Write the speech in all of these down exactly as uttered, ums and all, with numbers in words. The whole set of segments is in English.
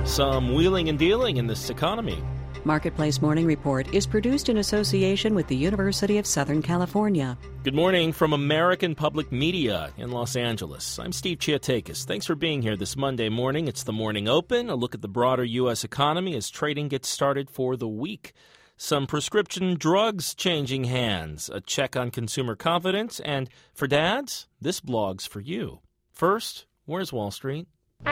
some wheeling and dealing in this economy. Marketplace Morning Report is produced in association with the University of Southern California. Good morning from American Public Media in Los Angeles. I'm Steve Chiatakis. Thanks for being here this Monday morning. It's the Morning Open, a look at the broader U S economy as trading gets started for the week. Some prescription drugs changing hands, a check on consumer confidence, and for dads, this blog's for you. First, where's Wall Street?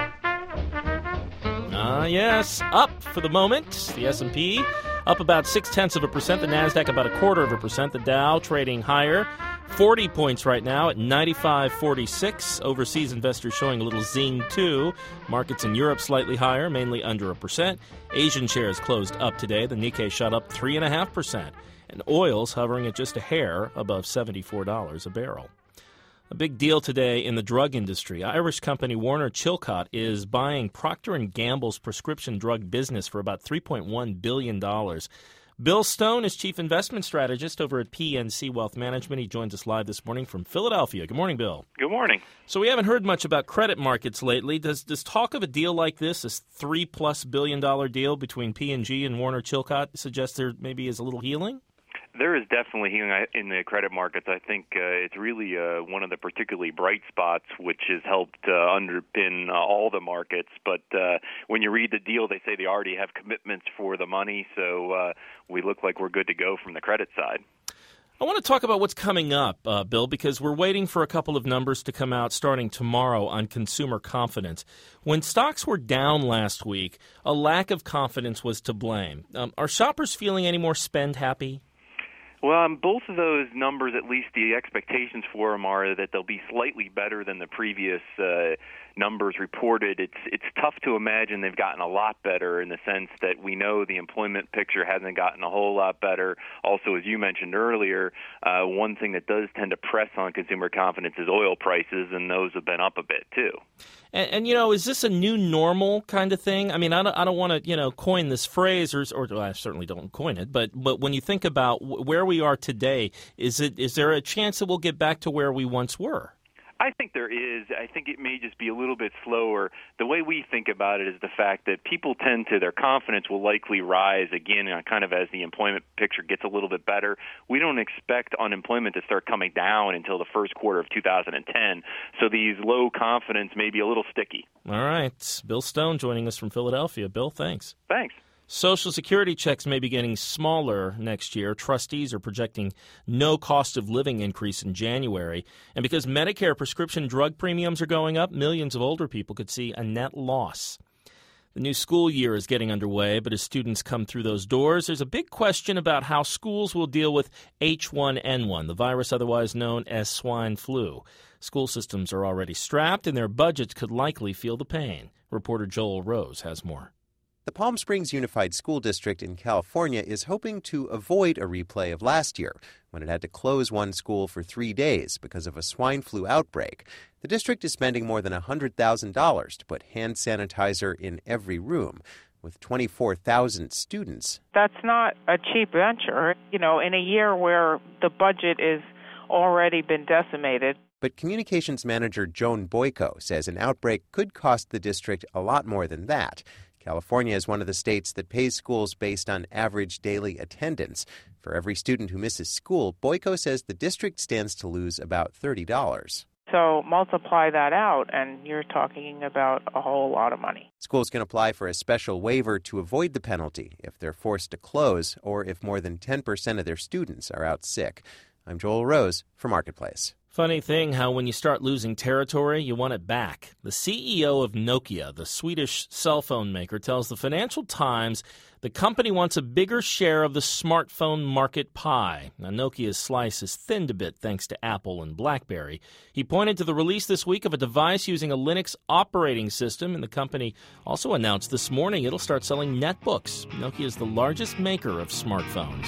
Ah, uh, yes, up for the moment. The S and P up about six-tenths of a percent. The NASDAQ about a quarter of a percent. The Dow trading higher, forty points right now at ninety-five forty-six. Overseas investors showing a little zing, too. Markets in Europe slightly higher, mainly under a percent. Asian shares closed up today. The Nikkei shot up three point five percent. And oil's hovering at just a hair above seventy-four dollars a barrel. A big deal today in the drug industry. Irish company Warner Chilcott is buying Procter and Gamble's prescription drug business for about three point one billion dollars. Bill Stone is chief investment strategist over at P N C Wealth Management. He joins us live this morning from Philadelphia. Good morning, Bill. Good morning. So we haven't heard much about credit markets lately. Does, does talk of a deal like this, this three-plus billion dollar deal between P and G and Warner Chilcott, suggest there maybe is a little healing? There is definitely healing in the credit markets. I think uh, it's really uh, one of the particularly bright spots which has helped uh, underpin uh, all the markets. But uh, when you read the deal, they say they already have commitments for the money, so uh, we look like we're good to go from the credit side. I want to talk about what's coming up, uh, Bill, because we're waiting for a couple of numbers to come out starting tomorrow on consumer confidence. When stocks were down last week, a lack of confidence was to blame. Um, are shoppers feeling any more spend happy? Well, on both of those numbers, at least the expectations for them are that they'll be slightly better than the previous uh, numbers reported. It's it's tough to imagine they've gotten a lot better in the sense that we know the employment picture hasn't gotten a whole lot better. Also, as you mentioned earlier, uh, one thing that does tend to press on consumer confidence is oil prices, and those have been up a bit too. And, and, you know, is this a new normal kind of thing? I mean, I don't, I don't want to, you know, coin this phrase, or, or well, I certainly don't coin it, but but when you think about where we are today, is it is there a chance that we'll get back to where we once were? I think there is. I think it may just be a little bit slower. The way we think about it is the fact that people tend to, their confidence will likely rise again kind of as the employment picture gets a little bit better. We don't expect unemployment to start coming down until the first quarter of two thousand ten. So these low confidence may be a little sticky. All right. Bill Stone joining us from Philadelphia. Bill, thanks. Thanks. Social Security checks may be getting smaller next year. Trustees are projecting no cost of living increase in January. And because Medicare prescription drug premiums are going up, millions of older people could see a net loss. The new school year is getting underway, but as students come through those doors, there's a big question about how schools will deal with H one N one, the virus otherwise known as swine flu. School systems are already strapped, and their budgets could likely feel the pain. Reporter Joel Rose has more. The Palm Springs Unified School District in California is hoping to avoid a replay of last year, when it had to close one school for three days because of a swine flu outbreak. The district is spending more than one hundred thousand dollars to put hand sanitizer in every room. With twenty-four thousand students. That's not a cheap venture, you know, in a year where the budget is already been decimated. But communications manager Joan Boyko says an outbreak could cost the district a lot more than that. California is one of the states that pays schools based on average daily attendance. For every student who misses school, Boyko says the district stands to lose about thirty dollars. So multiply that out, and you're talking about a whole lot of money. Schools can apply for a special waiver to avoid the penalty if they're forced to close or if more than ten percent of their students are out sick. I'm Joel Rose for Marketplace. Funny thing how when you start losing territory, you want it back. The C E O of Nokia, the Swedish cell phone maker, tells the Financial Times the company wants a bigger share of the smartphone market pie. Now, Nokia's slice is thinned a bit thanks to Apple and BlackBerry. He pointed to the release this week of a device using a Linux operating system, and the company also announced this morning it'll start selling netbooks. Nokia is the largest maker of smartphones.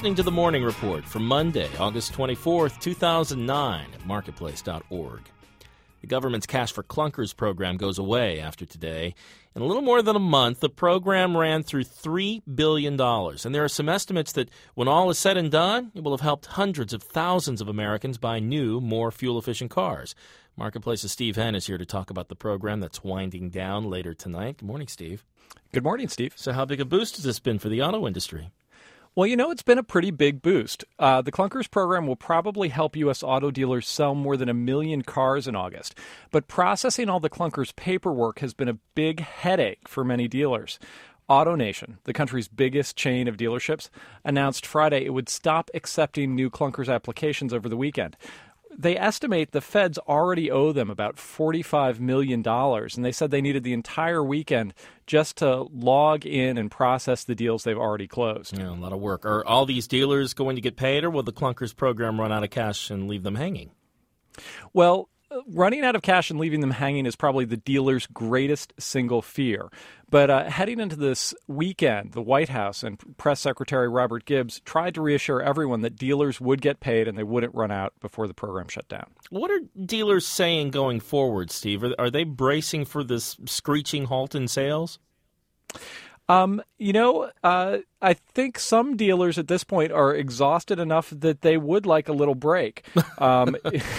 listening to The Morning Report for Monday, August twenty-fourth, two thousand nine at marketplace dot org. The government's Cash for Clunkers program goes away after today. In a little more than a month, the program ran through three billion dollars. And there are some estimates that when all is said and done, it will have helped hundreds of thousands of Americans buy new, more fuel-efficient cars. Marketplace's Steve Henn is here to talk about the program that's winding down later tonight. Good morning, Steve. Good morning, Steve. So how big a boost has this been for the auto industry? Well, you know, it's been a pretty big boost. Uh, the Clunkers program will probably help U S auto dealers sell more than a million cars in August. But processing all the Clunkers paperwork has been a big headache for many dealers. AutoNation, the country's biggest chain of dealerships, announced Friday it would stop accepting new Clunkers applications over the weekend. They estimate the feds already owe them about forty-five million dollars, and they said they needed the entire weekend just to log in and process the deals they've already closed. Yeah, a lot of work. Are all these dealers going to get paid, or will the Clunkers program run out of cash and leave them hanging? Well, running out of cash and leaving them hanging is probably the dealer's greatest single fear. But uh, heading into this weekend, the White House and Press Secretary Robert Gibbs tried to reassure everyone that dealers would get paid and they wouldn't run out before the program shut down. What are dealers saying going forward, Steve? Are, are they bracing for this screeching halt in sales? Um, you know, uh, I think some dealers at this point are exhausted enough that they would like a little break. Um,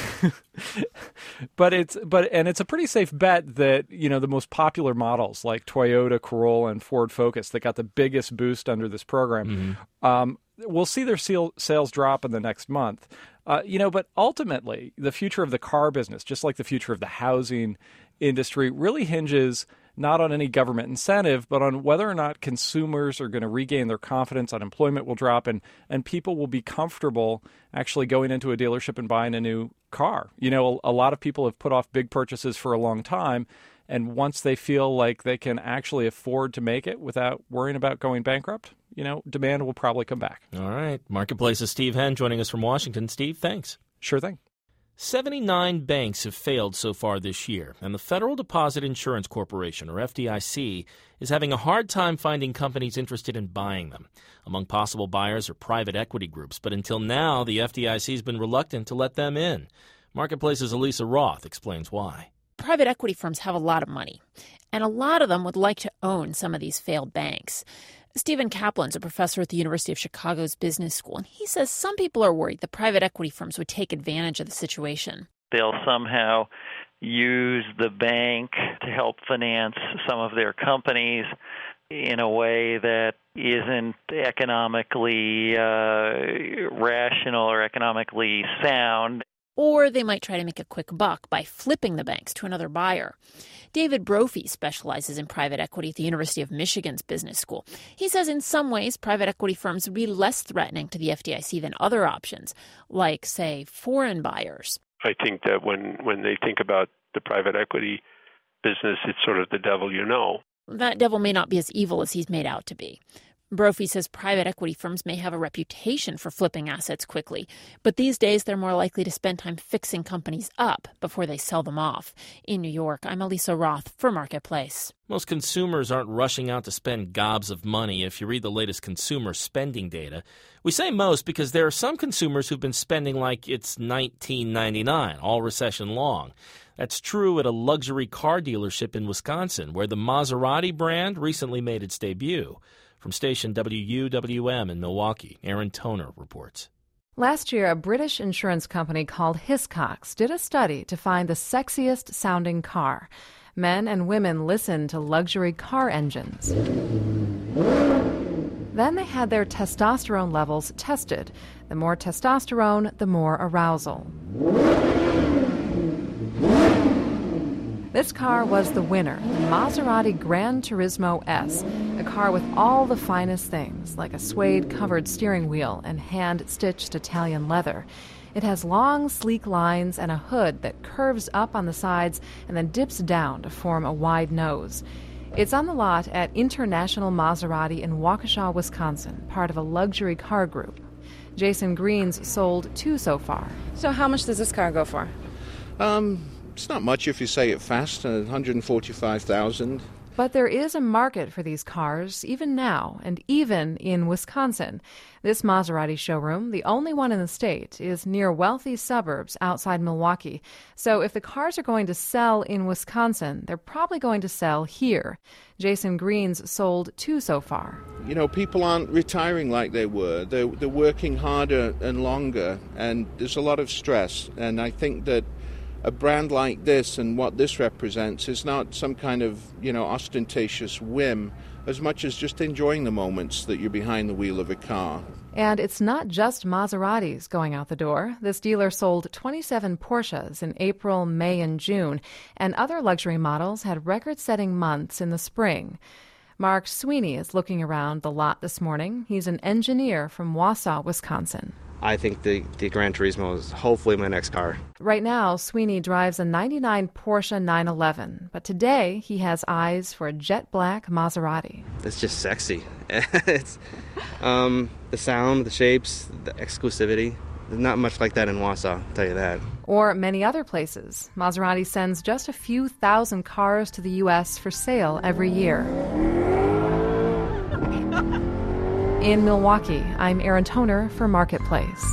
but it's but and it's a pretty safe bet that, you know, the most popular models like Toyota Corolla and Ford Focus that got the biggest boost under this program, mm-hmm. um, we'll see their sales drop in the next month. Uh, you know, but ultimately, the future of the car business, just like the future of the housing industry, really hinges not on any government incentive, but on whether or not consumers are going to regain their confidence, unemployment will drop, and, and people will be comfortable actually going into a dealership and buying a new car. You know, a, a lot of people have put off big purchases for a long time, and once they feel like they can actually afford to make it without worrying about going bankrupt, you know, demand will probably come back. All right. Marketplace's Steve Henn joining us from Washington. Steve, thanks. Sure thing. seventy-nine banks have failed so far this year, and the Federal Deposit Insurance Corporation, or F D I C, is having a hard time finding companies interested in buying them. Among possible buyers are private equity groups, but until now, the F D I C has been reluctant to let them in. Marketplace's Elisa Roth explains why. Private equity firms have a lot of money, and a lot of them would like to own some of these failed banks. Stephen Kaplan's a professor at the University of Chicago's Business School, and he says some people are worried that private equity firms would take advantage of the situation. They'll somehow use the bank to help finance some of their companies in a way that isn't economically uh, rational or economically sound. Or they might try to make a quick buck by flipping the banks to another buyer. David Brophy specializes in private equity at the University of Michigan's Business School. He says in some ways, private equity firms would be less threatening to the F D I C than other options, like, say, foreign buyers. I think that when, when they think about the private equity business, it's sort of the devil you know. That devil may not be as evil as he's made out to be. Brophy says private equity firms may have a reputation for flipping assets quickly, but these days they're more likely to spend time fixing companies up before they sell them off. In New York, I'm Elisa Roth for Marketplace. Most consumers aren't rushing out to spend gobs of money if you read the latest consumer spending data. We say most because there are some consumers who've been spending like it's nineteen ninety-nine, all recession long. That's true at a luxury car dealership in Wisconsin, where the Maserati brand recently made its debut. From station W U W M in Milwaukee, Aaron Toner reports. Last year, a British insurance company called Hiscox did a study to find the sexiest sounding car. Men and women listened to luxury car engines. Then they had their testosterone levels tested. The more testosterone, the more arousal. This car was the winner, the Maserati Gran Turismo S, a car with all the finest things, like a suede-covered steering wheel and hand-stitched Italian leather. It has long, sleek lines and a hood that curves up on the sides and then dips down to form a wide nose. It's on the lot at International Maserati in Waukesha, Wisconsin, part of a luxury car group. Jason Green's sold two so far. So how much does this car go for? Um... It's not much if you say it fast, one hundred forty-five thousand dollars. But there is a market for these cars, even now, and even in Wisconsin. This Maserati showroom, the only one in the state, is near wealthy suburbs outside Milwaukee. So if the cars are going to sell in Wisconsin, they're probably going to sell here. Jason Green's sold two so far. You know, people aren't retiring like they were. They're, they're working harder and longer, and there's a lot of stress. And I think that a brand like this and what this represents is not some kind of, you know, ostentatious whim, as much as just enjoying the moments that you're behind the wheel of a car. And it's not just Maseratis going out the door. This dealer sold twenty-seven Porsches in April, May, and June, and other luxury models had record-setting months in the spring. Mark Sweeney is looking around the lot this morning. He's an engineer from Wausau, Wisconsin. I think the, the Gran Turismo is hopefully my next car. Right now, Sweeney drives a ninety-nine Porsche nine eleven, but today he has eyes for a jet black Maserati. It's just sexy. It's um, the sound, the shapes, the exclusivity. There's not much like that in Wausau, I'll tell you that. Or many other places. Maserati sends just a few thousand cars to the U S for sale every year. In Milwaukee, I'm Erin Toner for Marketplace.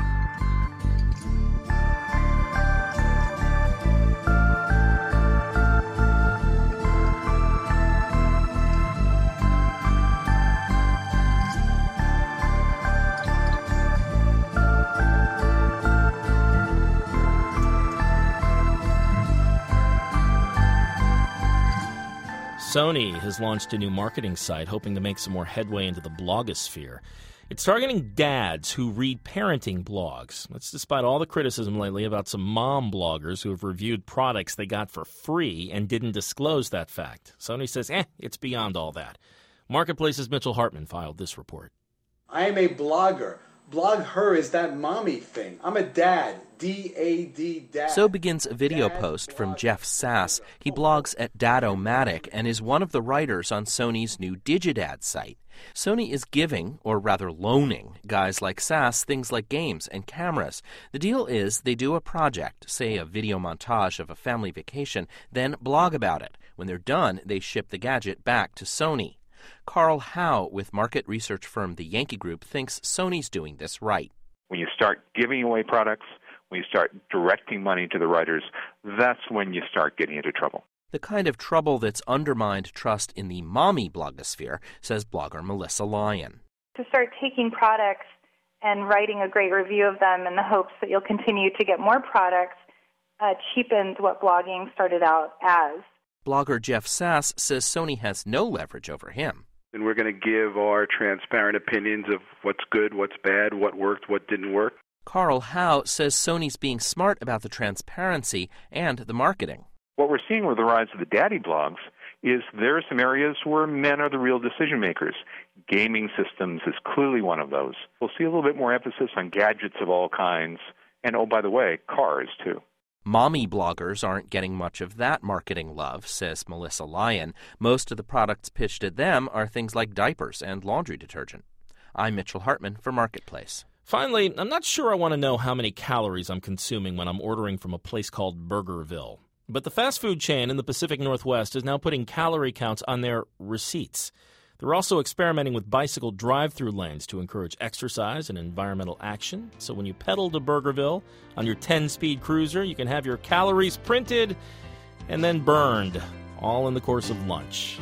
Sony has launched a new marketing site hoping to make some more headway into the blogosphere. It's targeting dads who read parenting blogs. That's despite all the criticism lately about some mom bloggers who have reviewed products they got for free and didn't disclose that fact. Sony says, eh, it's beyond all that. Marketplace's Mitchell Hartman filed this report. I am a blogger. Blog her is that mommy thing. I'm a dad. D A D, dad. So begins a video post from Jeff Sass. He blogs at Dad-O-Matic and is one of the writers on Sony's new Digidad site. Sony is giving, or rather loaning, guys like Sass things like games and cameras. The deal is they do a project, say a video montage of a family vacation, then blog about it. When they're done, they ship the gadget back to Sony. Carl Howe with market research firm The Yankee Group thinks Sony's doing this right. When you start giving away products, when you start directing money to the writers, that's when you start getting into trouble. The kind of trouble that's undermined trust in the mommy blogosphere, says blogger Melissa Lyon. To start taking products and writing a great review of them in the hopes that you'll continue to get more products uh, cheapens what blogging started out as. Blogger Jeff Sass says Sony has no leverage over him. And we're going to give our transparent opinions of what's good, what's bad, what worked, what didn't work. Carl Howe says Sony's being smart about the transparency and the marketing. What we're seeing with the rise of the daddy blogs is there are some areas where men are the real decision makers. Gaming systems is clearly one of those. We'll see a little bit more emphasis on gadgets of all kinds, and oh, by the way, cars too. Mommy bloggers aren't getting much of that marketing love, says Melissa Lyon. Most of the products pitched at them are things like diapers and laundry detergent. I'm Mitchell Hartman for Marketplace. Finally, I'm not sure I want to know how many calories I'm consuming when I'm ordering from a place called Burgerville. But the fast food chain in the Pacific Northwest is now putting calorie counts on their receipts. They're also experimenting with bicycle drive-through lanes to encourage exercise and environmental action. So when you pedal to Burgerville on your ten-speed cruiser, you can have your calories printed and then burned, all in the course of lunch.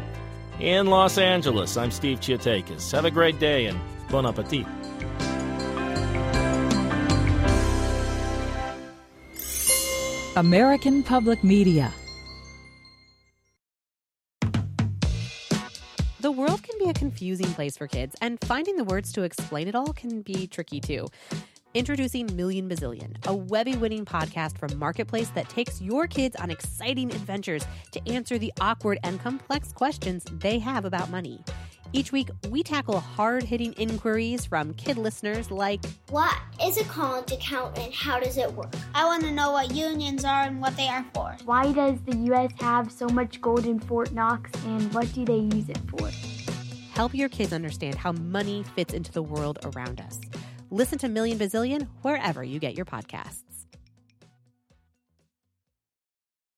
In Los Angeles, I'm Steve Chiatakis. Have a great day and bon appetit. American Public Media. The world can be a confusing place for kids, and finding the words to explain it all can be tricky too. Introducing Million Bazillion, a Webby-winning podcast from Marketplace that takes your kids on exciting adventures to answer the awkward and complex questions they have about money. Each week, we tackle hard-hitting inquiries from kid listeners like, what is a college account and how does it work? I want to know what unions are and what they are for. Why does the U S have so much gold in Fort Knox and what do they use it for? Help your kids understand how money fits into the world around us. Listen to Million Bazillion wherever you get your podcasts.